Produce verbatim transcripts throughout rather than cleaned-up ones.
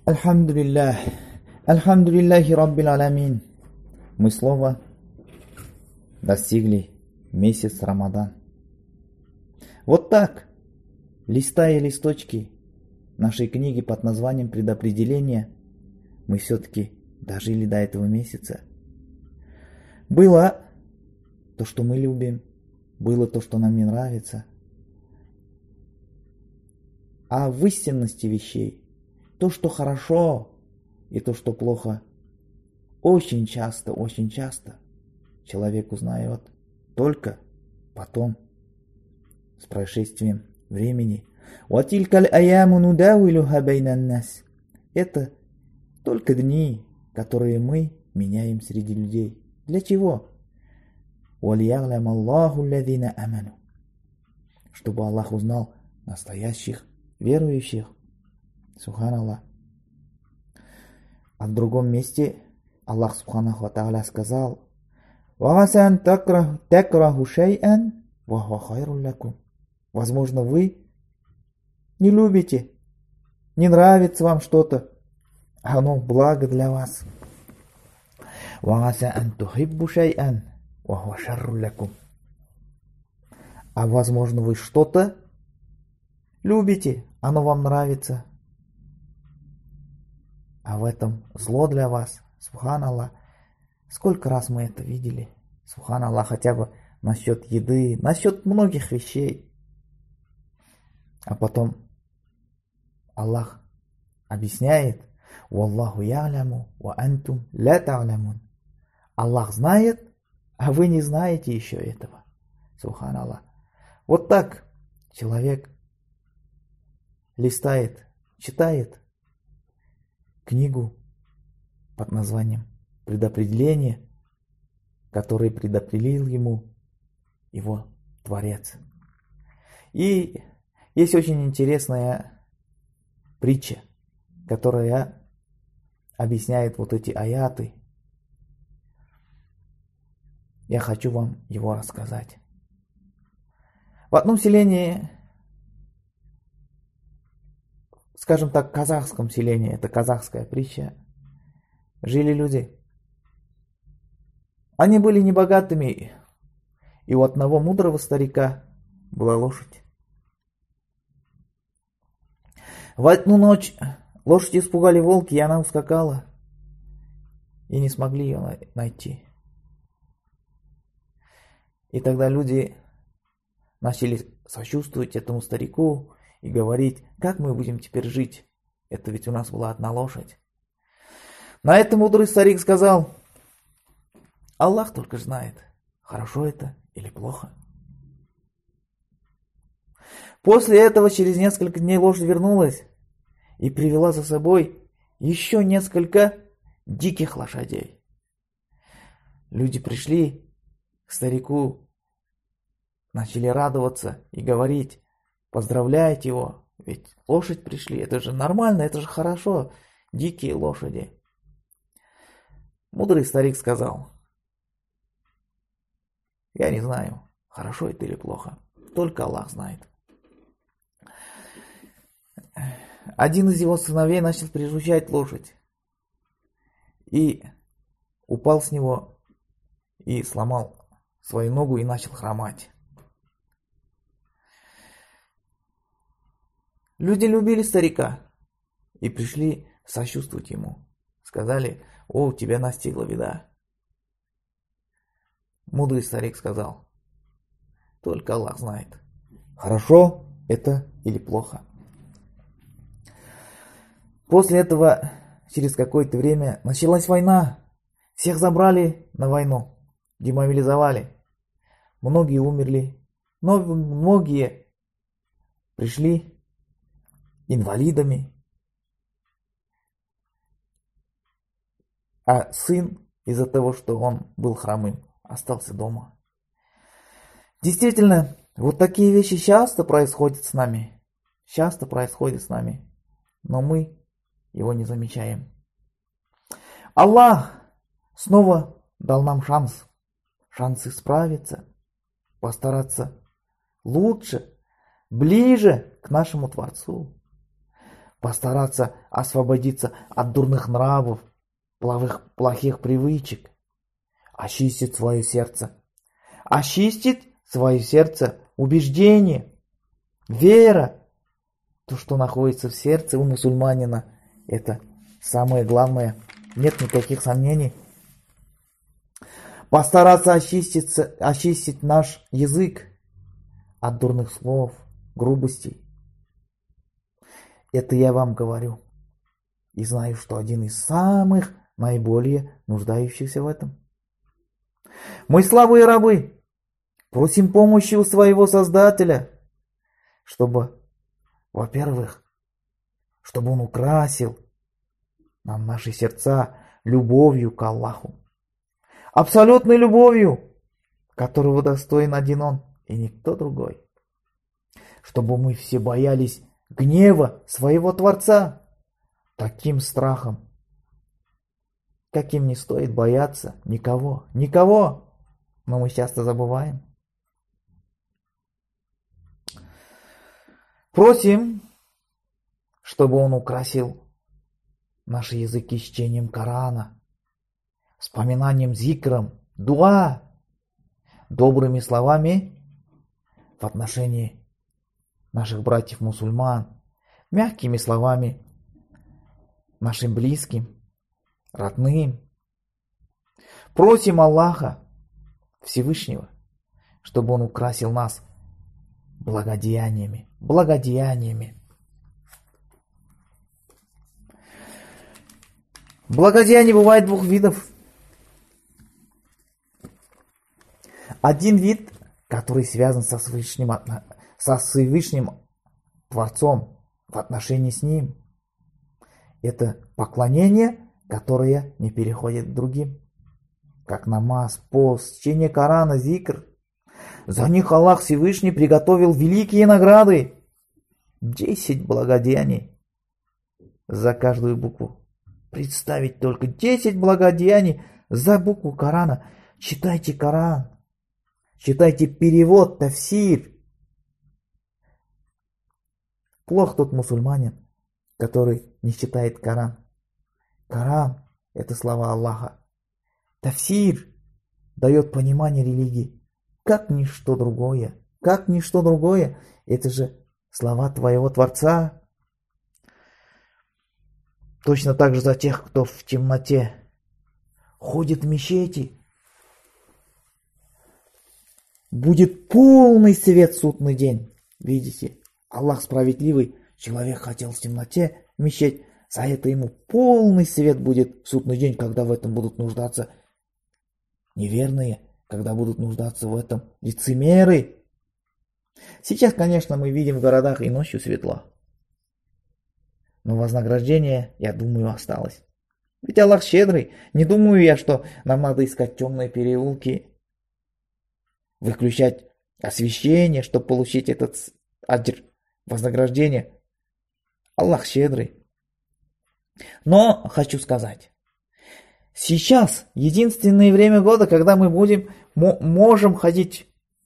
Альхамдулиллах. Альхамдулиллахи Раббил Аламин. Мы снова достигли месяц Рамадан. Вот так, листая листочки нашей книги под названием «Предопределение», мы все-таки дожили до этого месяца. Было то, что мы любим, было то, что нам не нравится. А в истинности вещей, то, что хорошо и то, что плохо, очень часто, очень часто человек узнает только потом, с прошествием времени. Это только дни, которые мы меняем среди людей. Для чего? Чтобы Аллах узнал настоящих верующих. Субханаллах. А в другом месте Аллах Субханаху ва Тааля сказал: возможно, вы не любите, не нравится вам что-то, а оно благо для вас. А возможно, вы что-то любите, оно вам нравится, а в этом зло для вас. Субханаллах. Сколько раз мы это видели? Субханаллах, хотя бы насчет еды, насчет многих вещей. А потом Аллах объясняет: «Валлаху я'ляму ва антум ла та'лямун». Аллах знает, а вы не знаете еще этого. Субханаллах. Вот так человек листает, читает книгу под названием «Предопределение», который предопределил ему его Творец. И есть очень интересная притча, которая объясняет вот эти аяты. Я хочу вам его рассказать. В одном селении, скажем так, казахском селении, это казахская притча, жили люди. Они были небогатыми, и у одного мудрого старика была лошадь. В одну ночь лошадь испугали волки, и она ускакала, и не смогли ее найти. И тогда люди начали сочувствовать этому старику и говорить: как мы будем теперь жить? Это ведь у нас была одна лошадь. На это мудрый старик сказал: Аллах только знает, хорошо это или плохо. После этого через несколько дней лошадь вернулась и привела за собой еще несколько диких лошадей. Люди пришли к старику, начали радоваться и говорить: поздравляйте его, ведь лошадь пришли, это же нормально, это же хорошо, дикие лошади. Мудрый старик сказал: я не знаю, хорошо это или плохо, только Аллах знает. Один из его сыновей начал приручать лошадь и упал с него и сломал свою ногу и начал хромать. Люди любили старика и пришли сочувствовать ему. Сказали: о, тебя настигла беда. Мудрый старик сказал: только Аллах знает, хорошо это или плохо. После этого, через какое-то время, началась война. Всех забрали на войну, демобилизовали. Многие умерли, но многие пришли инвалидами. А сын, из-за того, что он был хромым, остался дома. Действительно, вот такие вещи часто происходят с нами. Часто происходят с нами. Но мы его не замечаем. Аллах снова дал нам шанс. Шанс исправиться. Постараться лучше, ближе к нашему Творцу. постараться освободиться от дурных нравов, плохих, плохих привычек, очистить свое сердце. Очистить свое сердце, убеждение, вера. То, что находится в сердце у мусульманина, это самое главное. Нет никаких сомнений. Постараться очиститься, очистить наш язык от дурных слов, грубостей. Это я вам говорю. И знаю, что один из самых наиболее нуждающихся в этом. Мы слабые рабы. Просим помощи у своего Создателя, чтобы, во-первых, чтобы Он украсил нам наши сердца любовью к Аллаху. Абсолютной любовью, которого достоин один Он и никто другой. Чтобы мы все боялись гнева своего Творца таким страхом, каким не стоит бояться никого, никого, но мы часто забываем. Просим, чтобы Он украсил наши языки чтением Корана, вспоминанием, зикром, дуа, добрыми словами в отношении наших братьев-мусульман, мягкими словами нашим близким, родным. Просим Аллаха Всевышнего, чтобы Он украсил нас благодеяниями, благодеяниями. Благодеяний бывает двух видов. Один вид, который связан со Всевышним, со Всевышним Творцом, в отношении с Ним. Это поклонение, которое не переходит к другим. Как намаз, пост, чтение Корана, зикр. За них Аллах Всевышний приготовил великие награды. Десять благодеяний за каждую букву. Представить только десять благодеяний за букву Корана. Читайте Коран. Читайте перевод, тафсир. Плох тот мусульманин, который не читает Коран. Коран – это слова Аллаха. Тафсир дает понимание религии. Как ничто другое. Как ничто другое. Это же слова твоего Творца. Точно так же за тех, кто в темноте ходит в мечети. Будет полный свет в судный день. Видите, Аллах справедливый. Человек хотел в темноте в мечеть. За это ему полный свет будет в судный день, когда в этом будут нуждаться неверные, когда будут нуждаться в этом лицемеры. Сейчас, конечно, мы видим в городах и ночью светло. Но вознаграждение, я думаю, осталось. Ведь Аллах щедрый. Не думаю я, что нам надо искать темные переулки, выключать освещение, чтобы получить этот аджр, вознаграждение. Аллах щедрый. Но хочу сказать, сейчас единственное время года, когда мы будем, можем ходить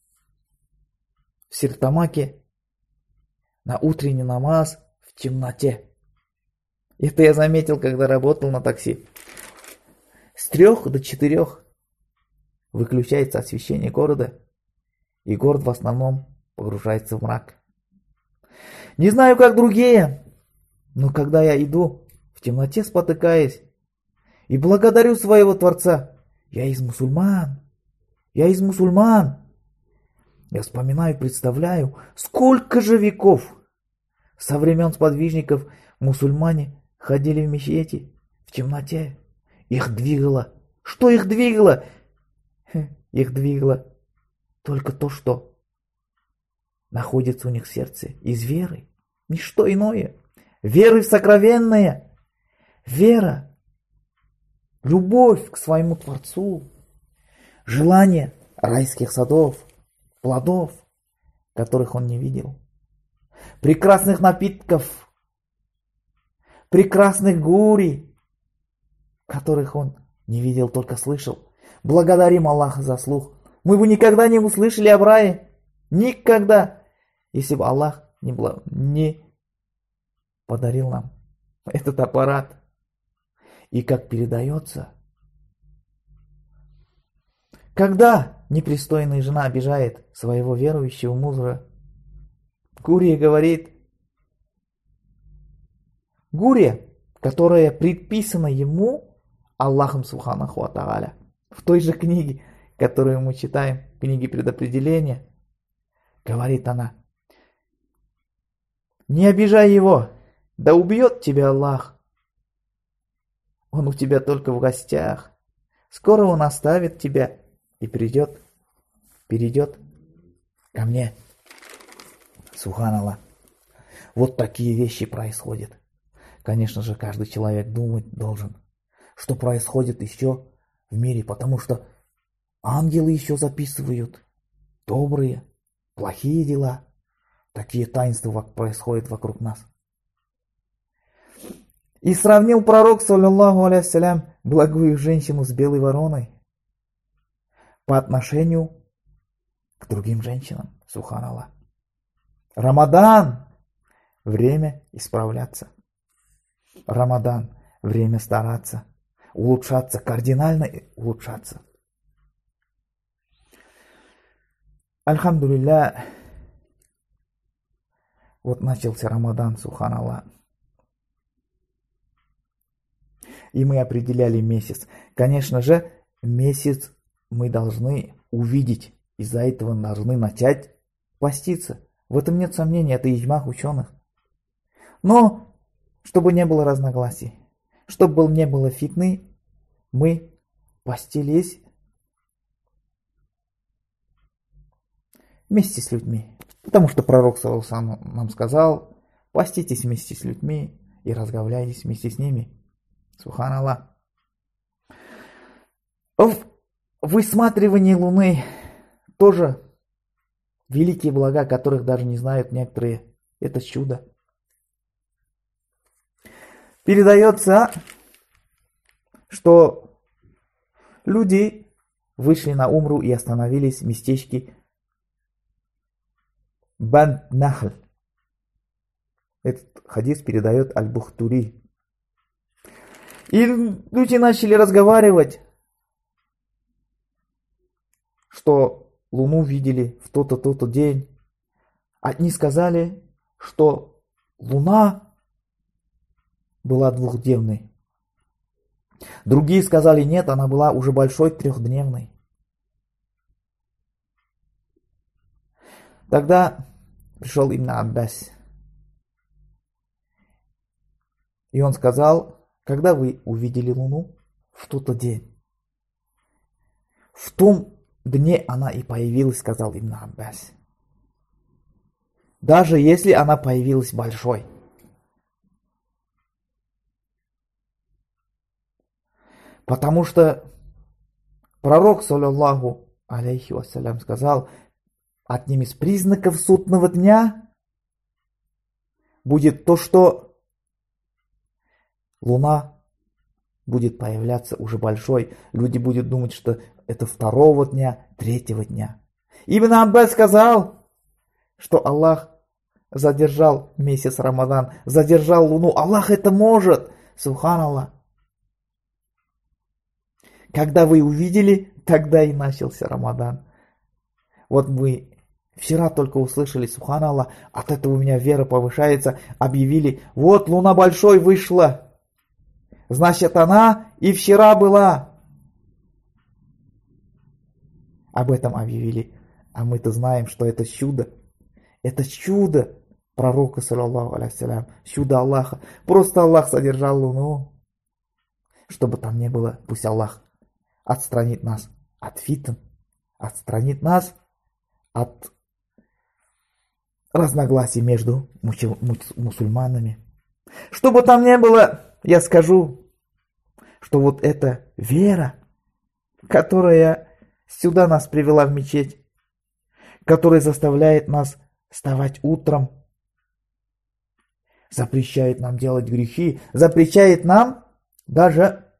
в сиртамаке на утренний намаз в темноте. Это я заметил, когда работал на такси. С трех до четырех выключается освещение города, и город в основном погружается в мрак. Не знаю, как другие, но когда я иду в темноте, спотыкаясь, и благодарю своего Творца, я из мусульман, я из мусульман. Я вспоминаю, представляю, сколько же веков со времен сподвижников мусульмане ходили в мечети в темноте. Их двигало. Что их двигало? Их двигало только то, что находится у них в сердце из веры. Ничто иное. Веры сокровенная. Вера. Любовь к своему Творцу. Желание райских садов, плодов, которых он не видел. Прекрасных напитков. Прекрасных гурий, которых он не видел, только слышал. Благодарим Аллаха за слух. Мы бы никогда не услышали об рае. Никогда. Если бы Аллах не, бл... не подарил нам этот аппарат. И как передается, когда непристойная жена обижает своего верующего мужа, Гурия говорит, Гурия, которая предписана ему Аллахом Субханаху ва Тааля, в той же книге, которую мы читаем, книге предопределения, говорит она, не обижай его, да убьет тебя Аллах. Он у тебя только в гостях. Скоро он оставит тебя и придет, перейдет ко мне. Субханаллах. Вот такие вещи происходят. Конечно же, каждый человек думать должен, что происходит еще в мире, потому что ангелы еще записывают добрые, плохие дела. Такие таинства происходят вокруг нас. И сравнил пророк, саллаллаху алейхиссалям, благую женщину с белой вороной по отношению к другим женщинам. Субханаллах. Рамадан – время исправляться. Рамадан – время стараться, улучшаться, кардинально улучшаться. Альхамдулилля, вот начался Рамадан, субханаллах. И мы определяли месяц. Конечно же, месяц мы должны увидеть. Из-за этого должны начать поститься. В этом нет сомнений, это иджмах ученых. Но, чтобы не было разногласий, чтобы не было фитны, мы постились вместе с людьми. Потому что пророк сам нам сказал, поститесь вместе с людьми и разговляйтесь вместе с ними. Субханаллах. В высматривании Луны тоже великие блага, которых даже не знают некоторые. Это чудо. Передается, что люди вышли на умру и остановились в местечке Бан-Нахл. Этот хадис передает Аль-Бухтури. И люди начали разговаривать, что Луну видели в тот-то, тот-то день. Одни сказали, что Луна была двухдневной. Другие сказали, нет, она была уже большой трехдневной. Тогда пришел Ибн Аббас. И он сказал, когда вы увидели Луну в тот день, в том дне она и появилась, сказал Ибн Аббас. Даже если она появилась большой. Потому что пророк, саллаллаху алейхи вассалям, сказал, одним из признаков судного дня будет то, что Луна будет появляться уже большой. Люди будут думать, что это второго дня, третьего дня. Ибн Аббас сказал, что Аллах задержал месяц Рамадан, задержал Луну. Аллах это может. Субханаллах. Когда вы увидели, тогда и начался Рамадан. Вот мы вчера только услышали, субханаллах, от этого у меня вера повышается. Объявили, вот Луна большой вышла. Значит, она и вчера была. Об этом объявили. А мы-то знаем, что это чудо. Это чудо пророка, саллаллаху алейхи, чудо Аллаха. Просто Аллах содержал Луну, чтобы там не было. Пусть Аллах отстранит нас от фитн, отстранит нас от разногласий между мусульманами. Что бы там ни было, я скажу, что вот эта вера, которая сюда нас привела в мечеть, которая заставляет нас вставать утром, запрещает нам делать грехи, запрещает нам даже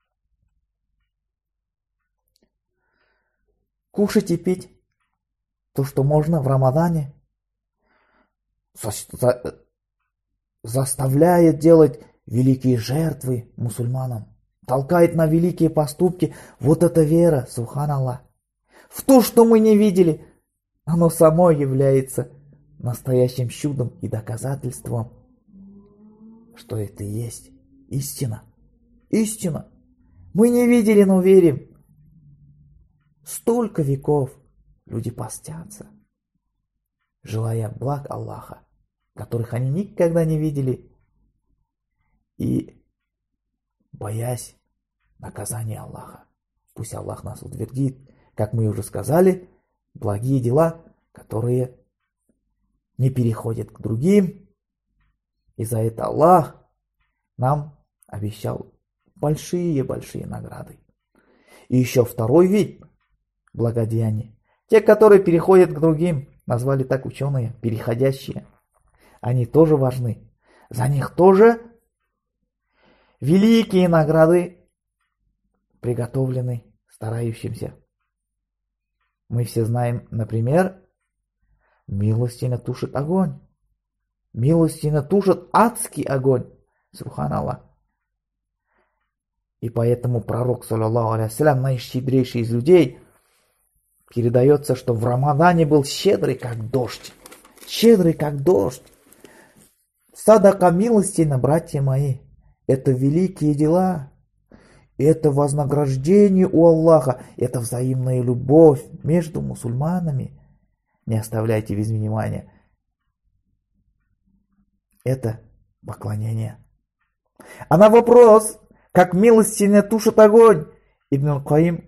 кушать и пить то, что можно в Рамадане. заставляет делать великие жертвы мусульманам, толкает на великие поступки. Вот эта вера, субханаллах. В то, что мы не видели, оно само является настоящим чудом и доказательством, что это и есть истина. Истина. Мы не видели, но верим. Столько веков люди постятся, желая благ Аллаха, которых они никогда не видели, и боясь наказания Аллаха. Пусть Аллах нас утвердит, как мы уже сказали, благие дела, которые не переходят к другим. И за это Аллах нам обещал большие-большие награды. И еще второй вид благодеяний. Те, которые переходят к другим, назвали так ученые, переходящие. Они тоже важны. За них тоже великие награды приготовлены старающимся. Мы все знаем, например, милостиня тушит огонь. Милостиня тушит адский огонь. Субханаллах. И поэтому пророк, саллаллаху алейхи вассалям, наищедрейший из людей, передается, что в Рамадане был щедрый, как дождь. Щедрый, как дождь. Садака милостина, братья мои, это великие дела. Это вознаграждение у Аллаха. Это взаимная любовь между мусульманами. Не оставляйте без внимания. Это поклонение. А на вопрос, как милостиня тушит огонь, Ибн аль-Каим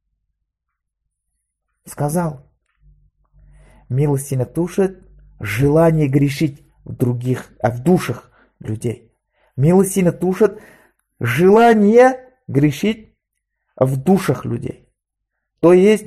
сказал: милостиня тушит желание грешить в других, а в душах людей. Милостиня тушит желание грешить в душах людей. То есть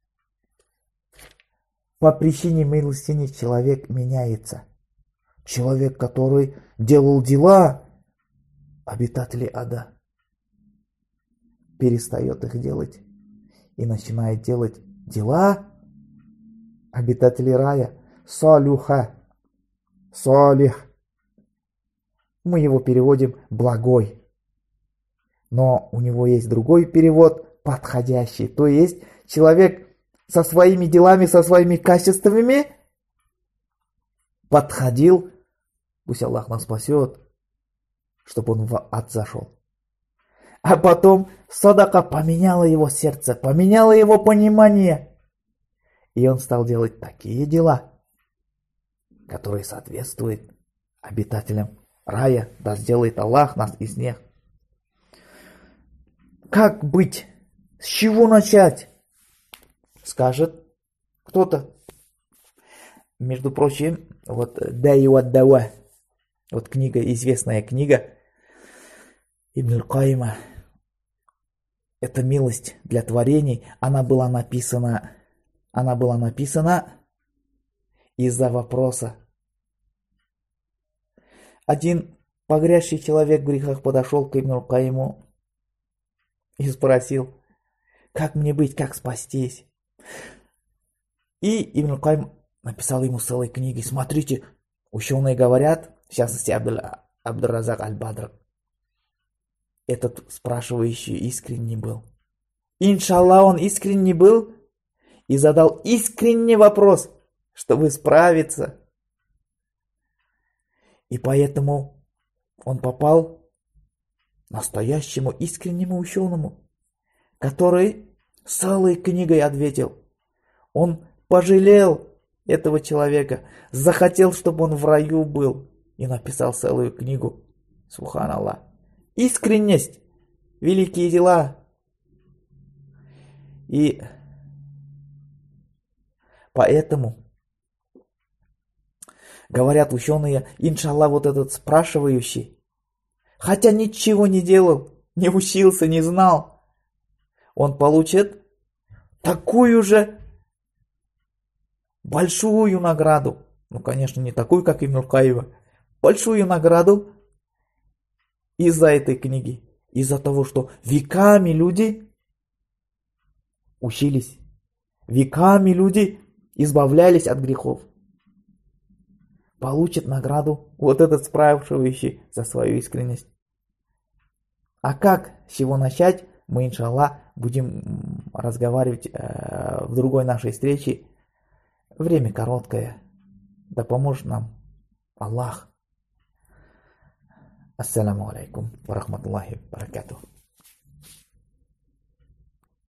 по причине милостини человек меняется. Человек, который делал дела, обитатели ада, перестает их делать и начинает делать дела обитателей рая. Салюха, салих. Мы его переводим благой. Но у него есть другой перевод, подходящий. То есть человек со своими делами, со своими качествами подходил, пусть Аллах нас спасет, чтобы он в ад зашел. А потом садака поменяла его сердце, поменяла его понимание. И он стал делать такие дела, которые соответствуют обитателям рая. Да сделает Аллах нас из них. Как быть? С чего начать? Скажет кто-то. Между прочим, вот Дай ва Дава, вот книга, известная книга Ибн аль-Каима, это милость для творений, она была написана, она была написана из-за вопроса. Один погрязший человек в грехах подошел к Ибн аль-Каиму и спросил: как мне быть, как спастись? И Ибн аль-Каим написал ему целой книги. Смотрите, ученые говорят, в частности Абд-ар-Разак аль-Бадр, этот спрашивающий искренний был. Иншаллах, он искренний был и задал искренний вопрос, чтобы справиться. И поэтому он попал настоящему искреннему ученому, который целой книгой ответил. Он пожалел этого человека, захотел, чтобы он в раю был, и написал целую книгу. Субханаллах. Искренность, великие дела. И поэтому говорят ученые, иншаллах, вот этот спрашивающий, хотя ничего не делал, не учился, не знал, он получит такую же большую награду. Ну, конечно, не такую, как Ибн аль-Каим, большую награду из-за этой книги. Из-за того, что веками люди учились, веками люди избавлялись от грехов. получит награду, вот этот спрашивающий, за свою искренность. А как, с чего начать, мы, иншаллах, будем разговаривать э, в другой нашей встрече. Время короткое, да поможет нам Аллах. Ассаламу алейкум ва рахматуллахи ва баракатух.